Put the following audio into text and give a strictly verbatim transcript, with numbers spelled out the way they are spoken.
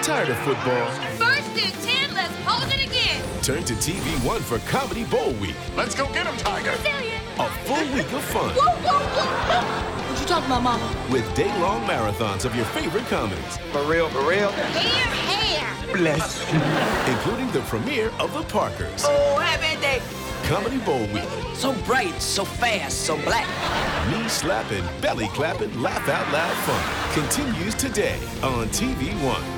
Tired of football? First and ten, let's hold it again. Turn to T V One for Comedy Bowl Week. Let's go get him, Tiger. Brazilian. A full week of fun. Whoa, whoa, whoa. What you talking about, Mama? With day-long marathons of your favorite comedies. For real, for real. Here, here. Bless you. Including the premiere of The Parkers. Oh, happy day. Comedy Bowl Week. So bright, so fast, so black. Knee slapping, belly clapping, laugh out loud fun continues today on T V One.